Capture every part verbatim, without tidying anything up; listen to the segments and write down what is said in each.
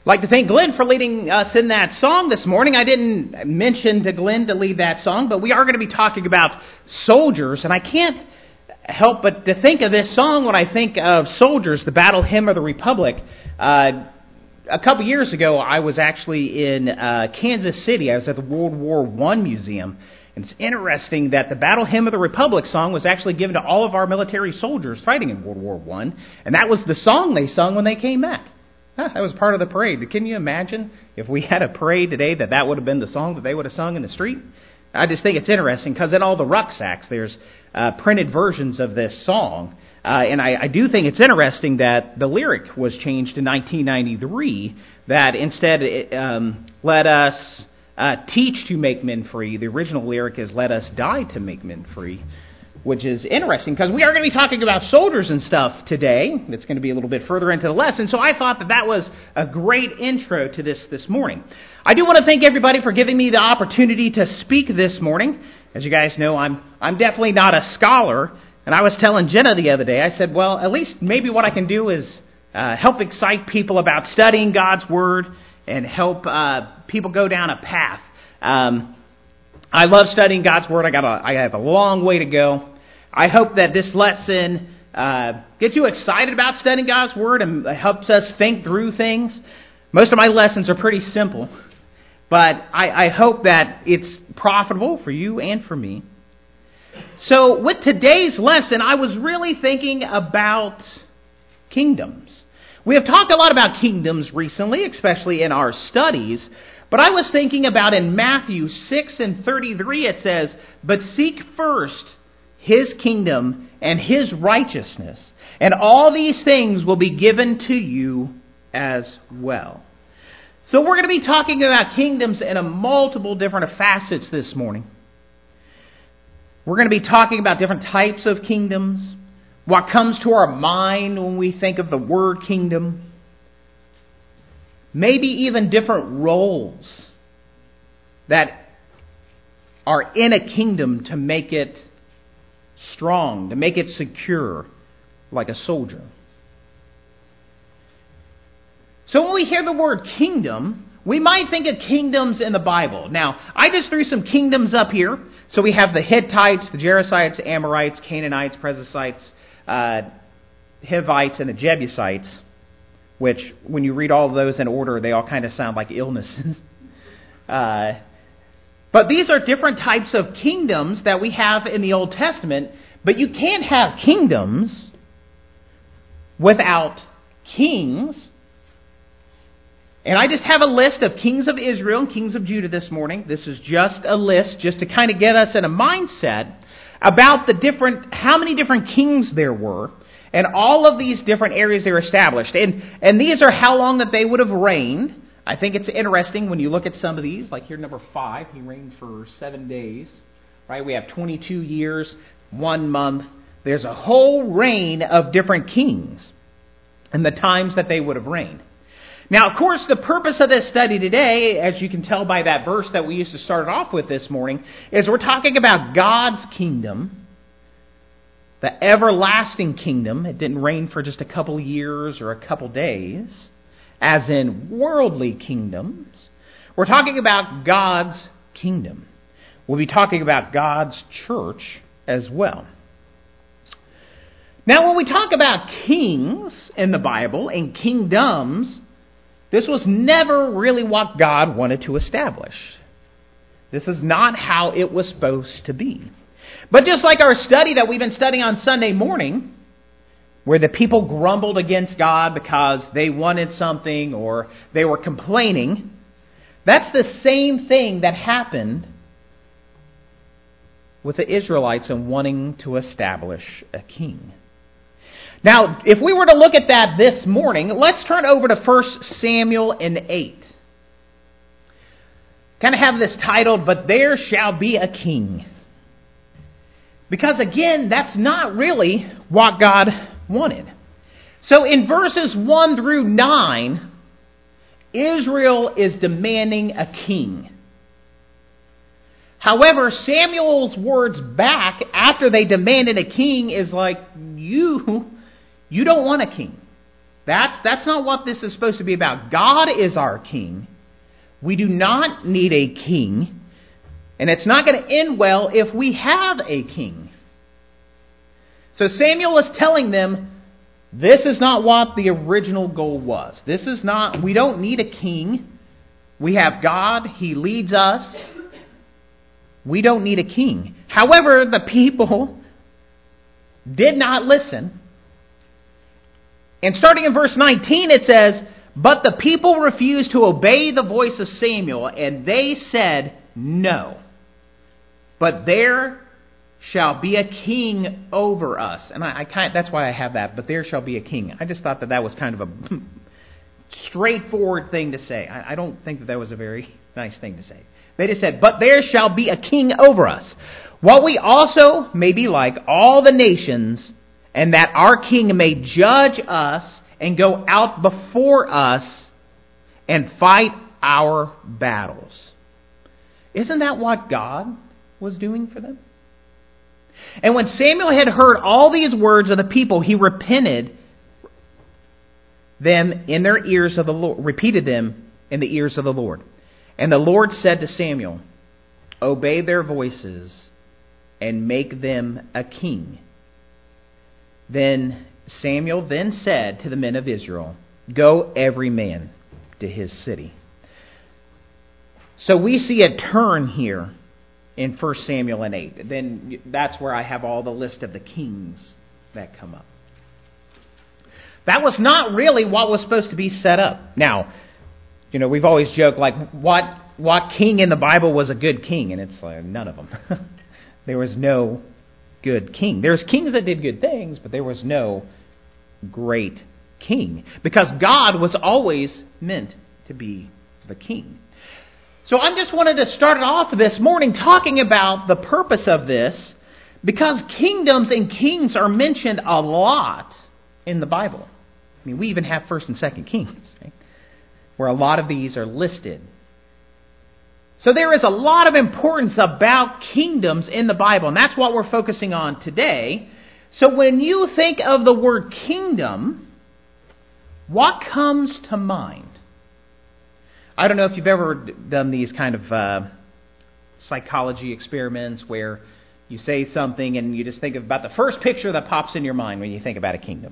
I'd like to thank Glenn for leading us in that song this morning. I didn't mention to Glenn to lead that song, but we are going to be talking about soldiers, and I can't help but to think of this song when I think of soldiers, the Battle Hymn of the Republic. Uh, a couple years ago, I was actually in uh, Kansas City. I was at the World War One Museum, and it's interesting that the Battle Hymn of the Republic song was actually given to all of our military soldiers fighting in World War One, and that was the song they sung when they came back. Huh, that was part of the parade. Can you imagine if we had a parade today that that would have been the song that they would have sung in the street? I just think it's interesting because in all the rucksacks there's uh, printed versions of this song. Uh, and I, I do think it's interesting that the lyric was changed in nineteen ninety-three, that instead it, um, let us uh, teach to make men free. The original lyric is let us die to make men free, which is interesting because we are going to be talking about soldiers and stuff today. It's going to be a little bit further into the lesson, so I thought that that was a great intro to this this morning. I do want to thank everybody for giving me the opportunity to speak this morning. As you guys know, I'm I'm definitely not a scholar, and I was telling Jenna the other day, I said, well, at least maybe what I can do is uh, help excite people about studying God's Word and help uh, people go down a path. Um, I love studying God's Word. I got a, I have a long way to go. I hope that this lesson uh, gets you excited about studying God's Word and helps us think through things. Most of my lessons are pretty simple, but I, I hope that it's profitable for you and for me. So with today's lesson, I was really thinking about kingdoms. We have talked a lot about kingdoms recently, especially in our studies, but I was thinking about in Matthew six and thirty-three, it says, "But seek first His kingdom and His righteousness, and all these things will be given to you as well." So we're going to be talking about kingdoms in a multiple different facets this morning. We're going to be talking about different types of kingdoms, what comes to our mind when we think of the word kingdom, maybe even different roles that are in a kingdom to make it strong, to make it secure, like a soldier. So when we hear the word kingdom, we might think of kingdoms in the Bible. Now, I just threw some kingdoms up here. So we have the Hittites, the Jerusites, Amorites, Canaanites, Perizzites, uh, Hivites, and the Jebusites, which, when you read all of those in order, they all kind of sound like illnesses. uh, But these are different types of kingdoms that we have in the Old Testament. But you can't have kingdoms without kings. And I just have a list of kings of Israel and kings of Judah this morning. This is just a list just to kind of get us in a mindset about the different, how many different kings there were, and all of these different areas they were established. And, and these are how long that they would have reigned. I think it's interesting when you look at some of these, like here number five, he reigned for seven days. Right? We have twenty-two years, one month. There's a whole reign of different kings and the times that they would have reigned. Now, of course, the purpose of this study today, as you can tell by that verse that we used to start off with this morning, is we're talking about God's kingdom, the everlasting kingdom. It didn't reign for just a couple years or a couple days, as in worldly kingdoms. We're talking about God's kingdom. We'll be talking about God's church as well. Now, when we talk about kings in the Bible and kingdoms, this was never really what God wanted to establish. This is not how it was supposed to be. But just like our study that we've been studying on Sunday morning, where the people grumbled against God because they wanted something or they were complaining, that's the same thing that happened with the Israelites in wanting to establish a king. Now, if we were to look at that this morning, let's turn over to First Samuel in eight. Kind of have this titled, "But There Shall Be a King." Because again, that's not really what God wanted. So in verses one through nine, Israel is demanding a king. However, Samuel's words back after they demanded a king is like, you... You don't want a king. That's, that's not what this is supposed to be about. God is our king. We do not need a king. And it's not going to end well if we have a king. So Samuel is telling them, this is not what the original goal was. This is not, we don't need a king. We have God. He leads us. We don't need a king. However, the people did not listen. And starting in verse nineteen, it says, but the people refused to obey the voice of Samuel, and they said, no. But there shall be a king over us. And I, I kind of, that's why I have that. But there shall be a king. I just thought that that was kind of a straightforward thing to say. I, I don't think that that was a very nice thing to say. They just said, but there shall be a king over us. What we also may be like all the nations, and that our king may judge us and go out before us and fight our battles. Isn't that what God was doing for them? And when Samuel had heard all these words of the people, he repented them in their ears of the Lord, repeated them in the ears of the Lord. And the Lord said to Samuel, obey their voices and make them a king. Then Samuel then said to the men of Israel, go every man to his city. So we see a turn here in First Samuel and eight. Then that's where I have all the list of the kings that come up. That was not really what was supposed to be set up. Now, you know, we've always joked, like, what what king in the Bible was a good king? And it's like, none of them. There was no good king. There's kings that did good things, but there was no great king. Because God was always meant to be the king. So I just wanted to start off this morning talking about the purpose of this, because kingdoms and kings are mentioned a lot in the Bible. I mean, we even have First and Second Kings, right, where a lot of these are listed. So there is a lot of importance about kingdoms in the Bible, and that's what we're focusing on today. So when you think of the word kingdom, what comes to mind? I don't know if you've ever done these kind of uh, psychology experiments where you say something and you just think about the first picture that pops in your mind when you think about a kingdom.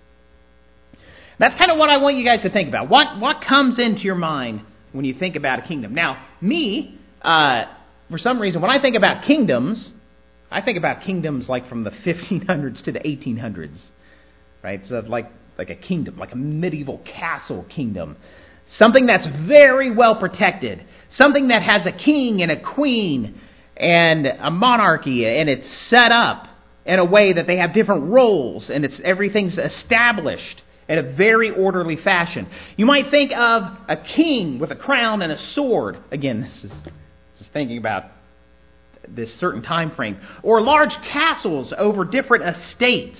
That's kind of what I want you guys to think about. What what comes into your mind when you think about a kingdom? Now, me, uh, for some reason, when I think about kingdoms, I think about kingdoms like from the fifteen hundreds to the eighteen hundreds, right? So like like a kingdom, like a medieval castle kingdom. Something that's very well protected. Something that has a king and a queen and a monarchy, and it's set up in a way that they have different roles, and it's everything's established in a very orderly fashion. You might think of a king with a crown and a sword. Again, this is just thinking about this certain time frame. Or large castles over different estates.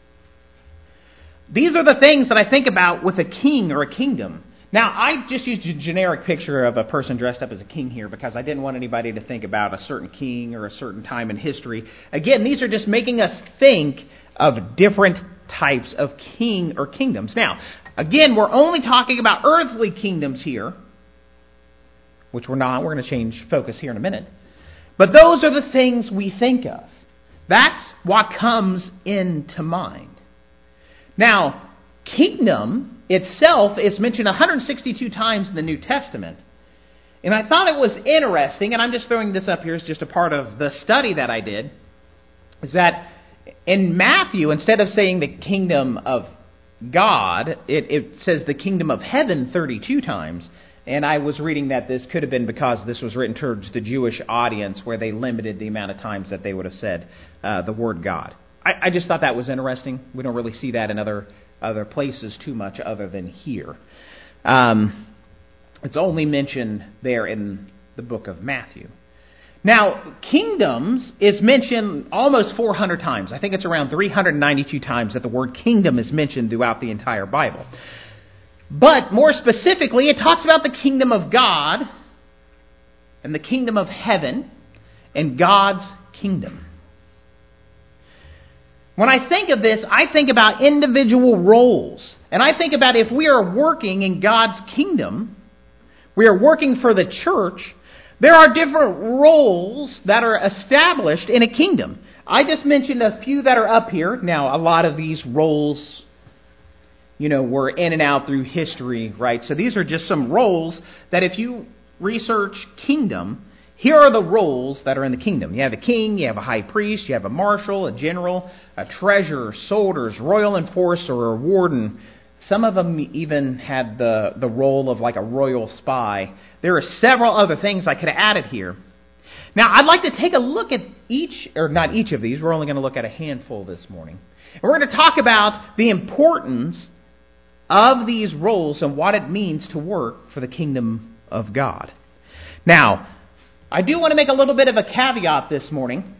These are the things that I think about with a king or a kingdom. Now, I just used a generic picture of a person dressed up as a king here because I didn't want anybody to think about a certain king or a certain time in history. Again, these are just making us think of different types of king or kingdoms. Now, again, we're only talking about earthly kingdoms here, which we're not. We're going to change focus here in a minute. But those are the things we think of. That's what comes into mind. Now, kingdom itself is mentioned one hundred sixty-two times in the New Testament. And I thought it was interesting, and I'm just throwing this up here as just a part of the study that I did, is that in Matthew, instead of saying the kingdom of God, it, it says the kingdom of heaven thirty-two times. And I was reading that this could have been because this was written towards the Jewish audience, where they limited the amount of times that they would have said uh, the word God. I, I just thought that was interesting. We don't really see that in other other places too much other than here. Um, it's only mentioned there in the book of Matthew. Now, kingdoms is mentioned almost four hundred times. I think it's around three hundred ninety-two times that the word kingdom is mentioned throughout the entire Bible. But more specifically, it talks about the kingdom of God and the kingdom of heaven and God's kingdom. When I think of this, I think about individual roles. And I think about if we are working in God's kingdom, we are working for the church, there are different roles that are established in a kingdom. I just mentioned a few that are up here. Now, a lot of these roles, you know, were in and out through history, right? So these are just some roles that if you research kingdom, here are the roles that are in the kingdom. You have a king, you have a high priest, you have a marshal, a general, a treasurer, soldiers, royal enforcer, or a warden. Some of them even had the, the role of like a royal spy. There are several other things I could have added here. Now, I'd like to take a look at each, or not each of these. We're only going to look at a handful this morning. And we're going to talk about the importance of these roles and what it means to work for the kingdom of God. Now, I do want to make a little bit of a caveat this morning.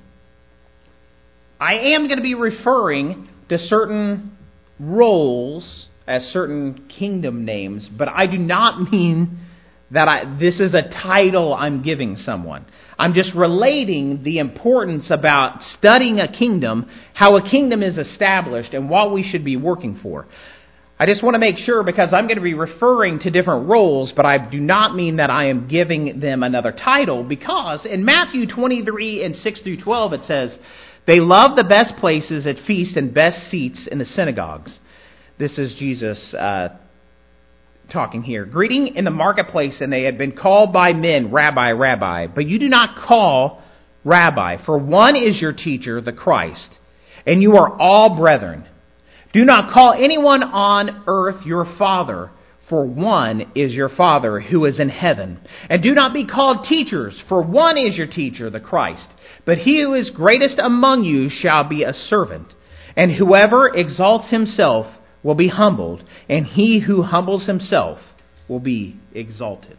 I am going to be referring to certain roles as certain kingdom names, but I do not mean that I, this is a title I'm giving someone. I'm just relating the importance about studying a kingdom, how a kingdom is established, and what we should be working for. I just want to make sure, because I'm going to be referring to different roles, but I do not mean that I am giving them another title, because in Matthew twenty-three and six through twelve it says, "They love the best places at feasts and best seats in the synagogues." This is Jesus uh, talking here. "Greeting in the marketplace, and they had been called by men, Rabbi, Rabbi. But you do not call Rabbi, for one is your teacher, the Christ, and you are all brethren. Do not call anyone on earth your father, for one is your Father who is in heaven. And do not be called teachers, for one is your teacher, the Christ. But he who is greatest among you shall be a servant. And whoever exalts himself will be humbled, and he who humbles himself will be exalted."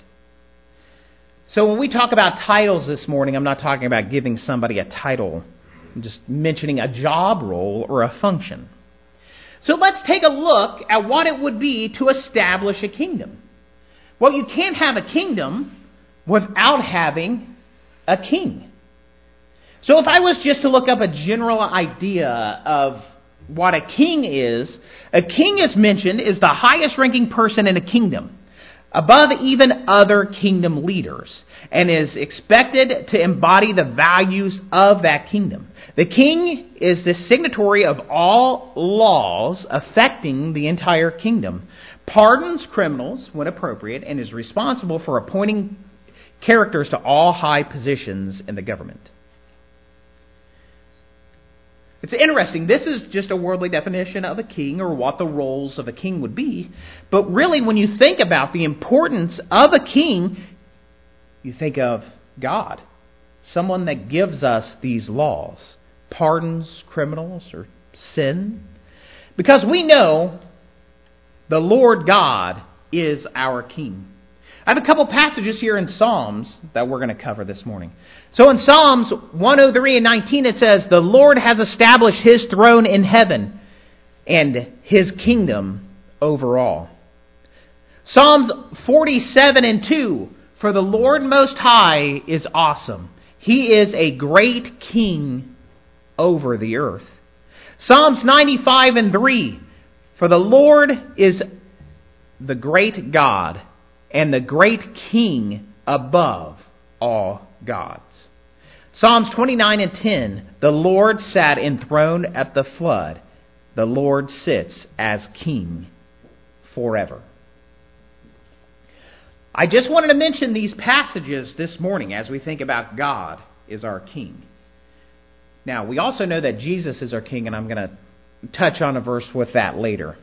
So when we talk about titles this morning, I'm not talking about giving somebody a title. I'm just mentioning a job role or a function. So let's take a look at what it would be to establish a kingdom. Well, you can't have a kingdom without having a king. So if I was just to look up a general idea of what a king is, a king is mentioned is the highest ranking person in a kingdom, above even other kingdom leaders, and is expected to embody the values of that kingdom. The king is the signatory of all laws affecting the entire kingdom, pardons criminals when appropriate, and is responsible for appointing characters to all high positions in the government. It's interesting. This is just a worldly definition of a king, or what the roles of a king would be. But really, when you think about the importance of a king, you think of God, someone that gives us these laws, pardons criminals or sin. Because we know the Lord God is our king. I have a couple passages here in Psalms that we're going to cover this morning. So in Psalms one oh three and nineteen it says, "The Lord has established his throne in heaven and his kingdom over all." Psalms forty-seven and two, "For the Lord Most High is awesome. He is a great king over the earth." Psalms ninety-five and three, "For the Lord is the great God and the great king above all gods." Psalms twenty-nine and ten, "The Lord sat enthroned at the flood. The Lord sits as king forever." I just wanted to mention these passages this morning as we think about God is our king. Now, we also know that Jesus is our king, and I'm going to touch on a verse with that later,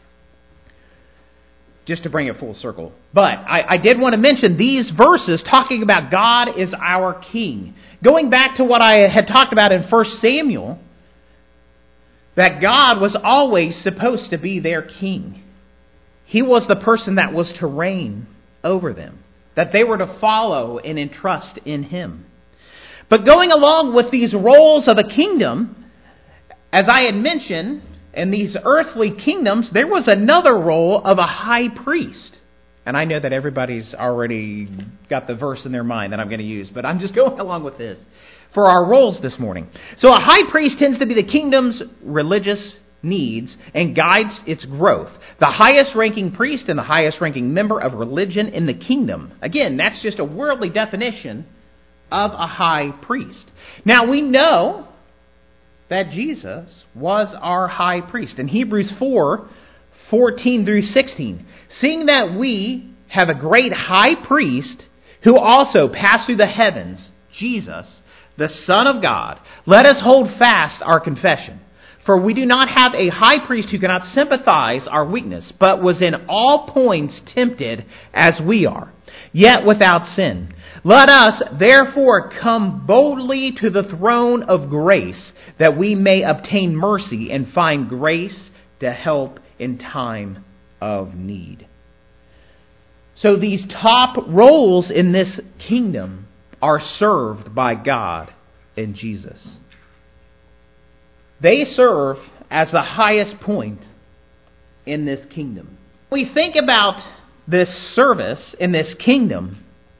just to bring it full circle. But I, I did want to mention these verses talking about God is our king. Going back to what I had talked about in First Samuel, that God was always supposed to be their king. He was the person that was to reign over them, that they were to follow and entrust in him. But going along with these roles of a kingdom, as I had mentioned, in these earthly kingdoms, there was another role of a high priest. And I know that everybody's already got the verse in their mind that I'm going to use, but I'm just going along with this. for our roles this morning. So a high priest tends to be the kingdom's religious needs and guides its growth. The highest ranking priest and the highest ranking member of religion in the kingdom. Again, that's just a worldly definition of a high priest. Now we know that Jesus was our high priest. In Hebrews four, fourteen through sixteen, seeing that we have a great high priest who also passed through the heavens, Jesus, the Son of God, let us hold fast our confession. For we do not have a high priest who cannot sympathize our weakness, but was in all points tempted as we are, yet without sin. Let us therefore come boldly to the throne of grace, that we may obtain mercy and find grace to help in time of need. So these top roles in this kingdom are served by God and Jesus. They serve as the highest point in this kingdom. When we think about this service in this kingdom,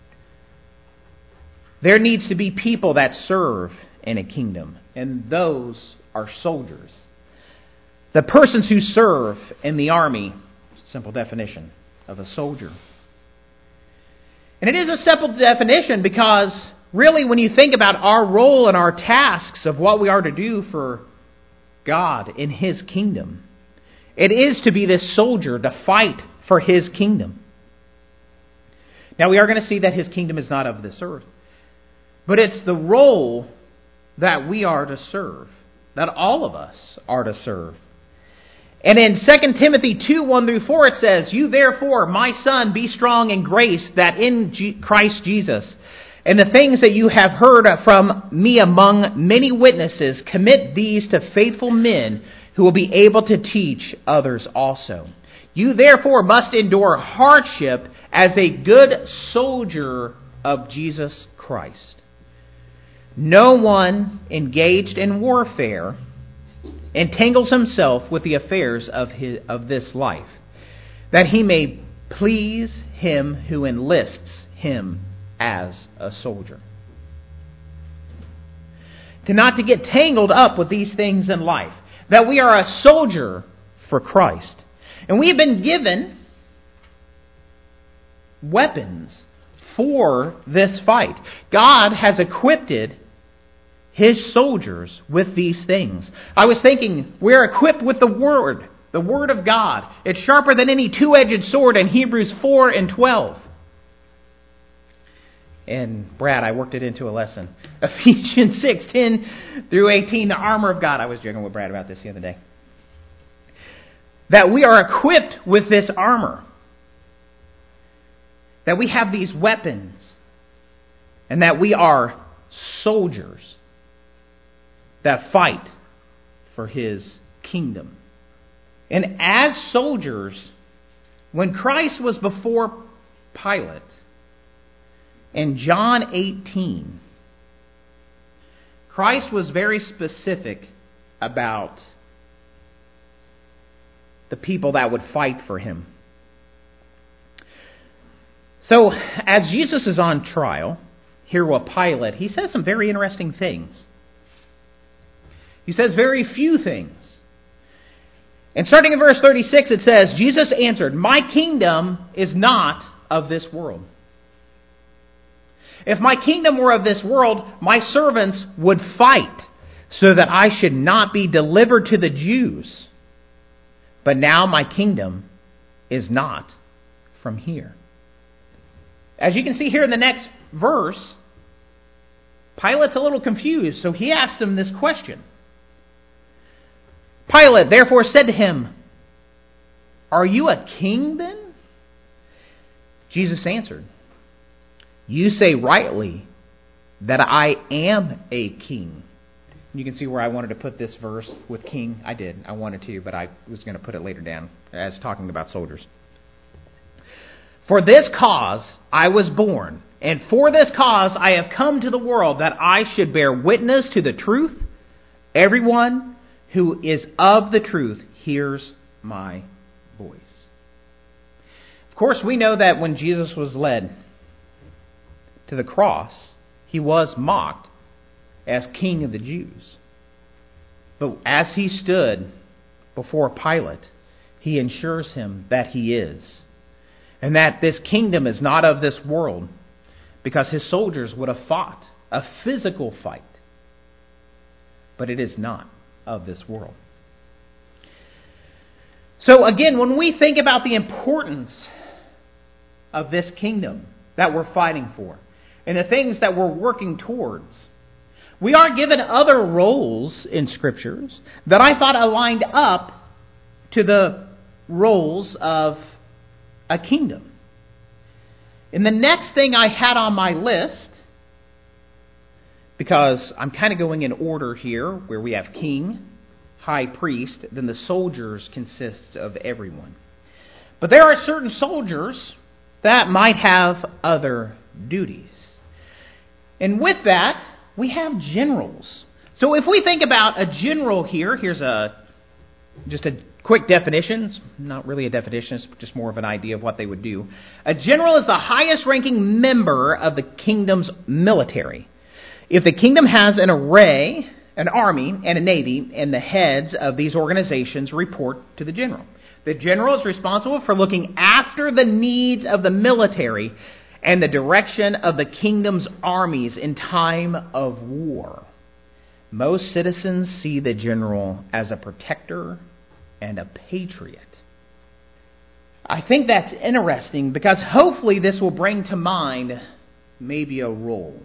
there needs to be people that serve in a kingdom, and those are soldiers. The persons who serve in the army, simple definition of a soldier. And it is a simple definition because really when you think about our role and our tasks of what we are to do for God in His kingdom, it is to be this soldier to fight for His kingdom. Now we are going to see that His kingdom is not of this earth, but it's the role that we are to serve, that all of us are to serve. And in Second Timothy two, one through four, it says, You therefore, my son, be strong in grace that in G- Christ Jesus, and the things that you have heard from me among many witnesses, commit these to faithful men who will be able to teach others also. You therefore must endure hardship as a good soldier of Jesus Christ. No one engaged in warfare entangles himself with the affairs of his, of this life, that he may please him who enlists him as a soldier. To not to get tangled up with these things in life, that we are a soldier for Christ. And we have been given weapons for this fight. God has equipped His soldiers with these things. I was thinking, we're equipped with the Word, the Word of God. It's sharper than any two-edged sword in Hebrews four and twelve. And Brad, I worked it into a lesson. Ephesians six, ten through eighteen, the armor of God. I was joking with Brad about this the other day. That we are equipped with this armor. That we have these weapons. And that we are soldiers that fight for His kingdom. And as soldiers, when Christ was before Pilate, in John eighteen, Christ was very specific about the people that would fight for Him. So, as Jesus is on trial, here with Pilate, he says some very interesting things. He says very few things. And starting in verse thirty-six, it says, Jesus answered, My kingdom is not of this world. If my kingdom were of this world, my servants would fight so that I should not be delivered to the Jews. But now my kingdom is not from here. As you can see here in the next verse, Pilate's a little confused, so he asks him this question. Pilate therefore said to him, Are you a king then? Jesus answered, You say rightly that I am a king. You can see where I wanted to put this verse with king. I did. I wanted to, but I was going to put it later down as talking about soldiers. For this cause I was born, and for this cause I have come to the world, that I should bear witness to the truth. Everyone who is of the truth hears my voice. Of course, we know that when Jesus was led to the cross, he was mocked as king of the Jews. But as he stood before Pilate, he assures him that he is, and that this kingdom is not of this world, because his soldiers would have fought a physical fight. But it is not of this world. So again, when we think about the importance of this kingdom that we're fighting for, and the things that we're working towards, we are given other roles in Scriptures that I thought aligned up to the roles of a kingdom. And the next thing I had on my list, because I'm kind of going in order here, where we have king, high priest, then the soldiers consist of everyone. But there are certain soldiers that might have other duties. And with that, we have generals. So if we think about a general here, here's a just a quick definition. It's not really a definition, it's just more of an idea of what they would do. A general is the highest ranking member of the kingdom's military. If the kingdom has an array, an army, and a navy, and the heads of these organizations report to the general. The general is responsible for looking after the needs of the military and the direction of the kingdom's armies in time of war. Most citizens see the general as a protector and a patriot. I think that's interesting because hopefully this will bring to mind maybe a role.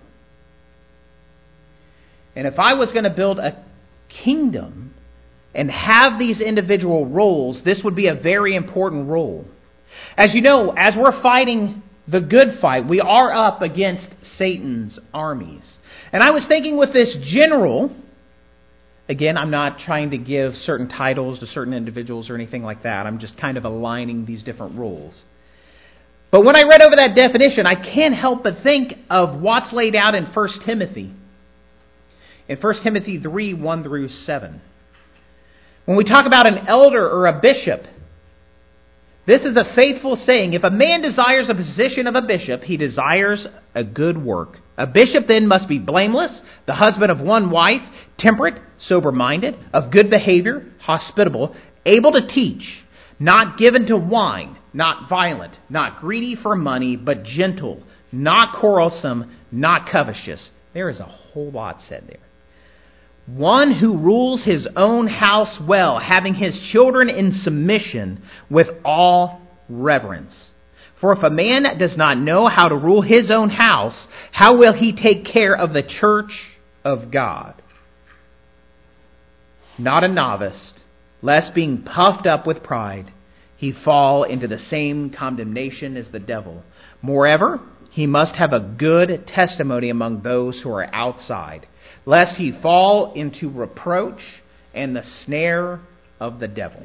And if I was going to build a kingdom and have these individual roles, this would be a very important role. As you know, as we're fighting the good fight, we are up against Satan's armies. And I was thinking with this general, again, I'm not trying to give certain titles to certain individuals or anything like that. I'm just kind of aligning these different roles. But when I read over that definition, I can't help but think of what's laid out in First Timothy. In First Timothy three, one through seven. When we talk about an elder or a bishop, this is a faithful saying. If a man desires a position of a bishop, he desires a good work. A bishop then must be blameless, the husband of one wife, temperate, sober-minded, of good behavior, hospitable, able to teach, not given to wine, not violent, not greedy for money, but gentle, not quarrelsome, not covetous. There is a whole lot said there. One who rules his own house well, having his children in submission with all reverence. For if a man does not know how to rule his own house, how will he take care of the church of God? Not a novice, lest being puffed up with pride, he fall into the same condemnation as the devil. Moreover, he must have a good testimony among those who are outside, lest he fall into reproach and the snare of the devil.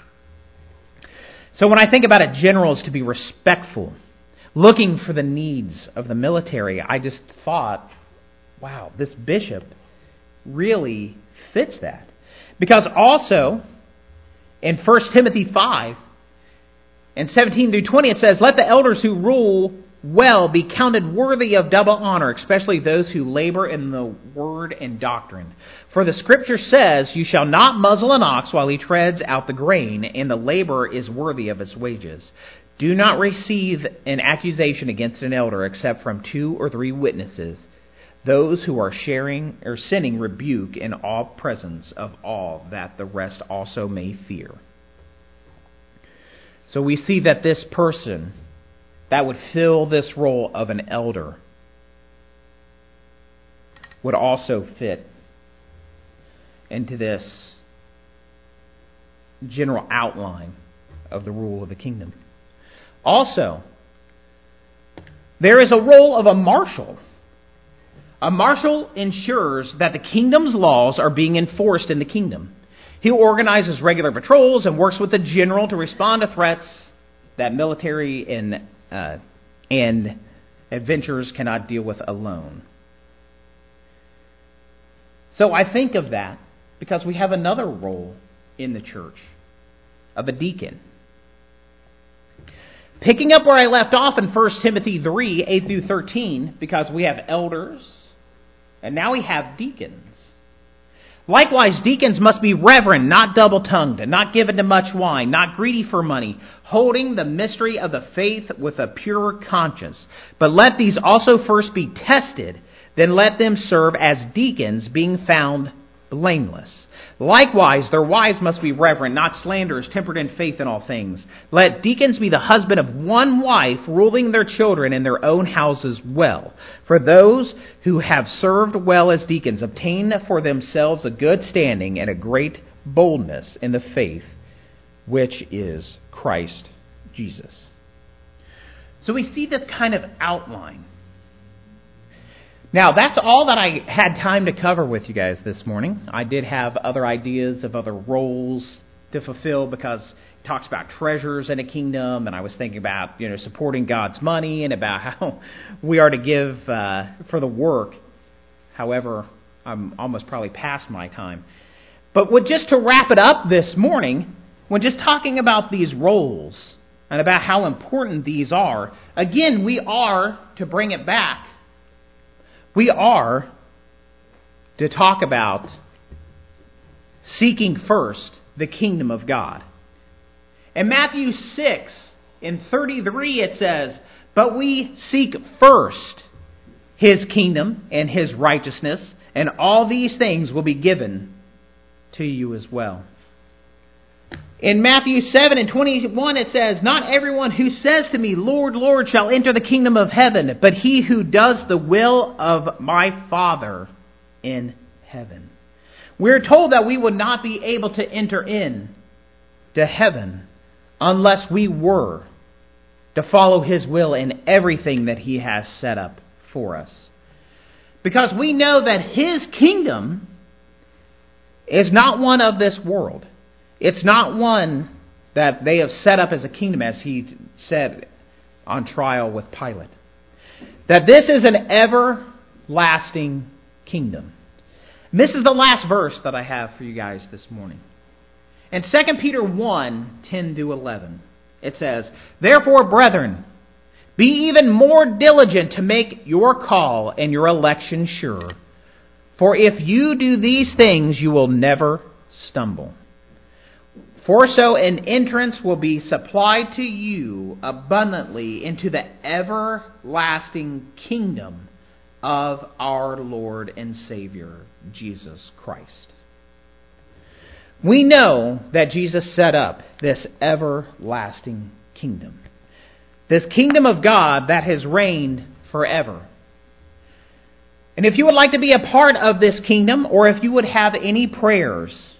So when I think about a general is to be respectful, looking for the needs of the military, I just thought, wow, this bishop really fits that. Because also, in First Timothy five, and seventeen through twenty, it says, let the elders who rule well be counted worthy of double honor, especially those who labor in the word and doctrine. For the Scripture says, you shall not muzzle an ox while he treads out the grain, and the laborer is worthy of his wages. Do not receive an accusation against an elder except from two or three witnesses. Those who are sharing or sinning rebuke in all presence of all, that the rest also may fear. So we see that this person that would fill this role of an elder would also fit into this general outline of the rule of the kingdom. Also, there is a role of a marshal. A marshal ensures that the kingdom's laws are being enforced in the kingdom. He organizes regular patrols and works with the general to respond to threats that military and uh, and adventurers cannot deal with alone. So I think of that because we have another role in the church of a deacon. Picking up where I left off in First Timothy three, eight through thirteen, because we have elders And now we have deacons. Likewise, deacons must be reverent, not double-tongued, not given to much wine, not greedy for money, holding the mystery of the faith with a pure conscience. But let these also first be tested, then let them serve as deacons, being found blameless. Likewise, their wives must be reverent, not slanderers, tempered in faith in all things. Let deacons be the husband of one wife, ruling their children in their own houses well. For those who have served well as deacons obtain for themselves a good standing and a great boldness in the faith, which is Christ Jesus. So we see this kind of outline. Now, that's all that I had time to cover with you guys this morning. I did have other ideas of other roles to fulfill because it talks about treasures in a kingdom, and I was thinking about, you know, supporting God's money and about how we are to give uh, for the work. However, I'm almost probably past my time. But with, just to wrap it up this morning, when just talking about these roles and about how important these are, again, we are, to bring it back, we are to talk about seeking first the kingdom of God. In Matthew six, in thirty-three, it says, "But we seek first His kingdom and His righteousness, and all these things will be given to you as well." In Matthew seven and twenty-one it says, "Not everyone who says to me, 'Lord, Lord,' shall enter the kingdom of heaven, but he who does the will of my Father in heaven." We're told that we would not be able to enter in to heaven unless we were to follow His will in everything that He has set up for us. Because we know that His kingdom is not one of this world. It's not one that they have set up as a kingdom, as He said on trial with Pilate. That this is an everlasting kingdom. And this is the last verse that I have for you guys this morning. In Second Peter one, ten through eleven, it says, "Therefore, brethren, be even more diligent to make your call and your election sure. For if you do these things, you will never stumble. For so an entrance will be supplied to you abundantly into the everlasting kingdom of our Lord and Savior, Jesus Christ." We know that Jesus set up this everlasting kingdom. This kingdom of God that has reigned forever. And if you would like to be a part of this kingdom, or if you would have any prayers,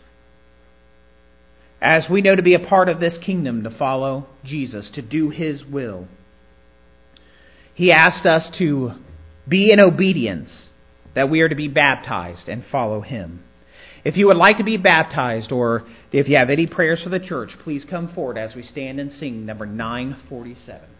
as we know to be a part of this kingdom, to follow Jesus, to do His will, He asked us to be in obedience, that we are to be baptized and follow Him. If you would like to be baptized, or if you have any prayers for the church, please come forward as we stand and sing number nine forty-seven.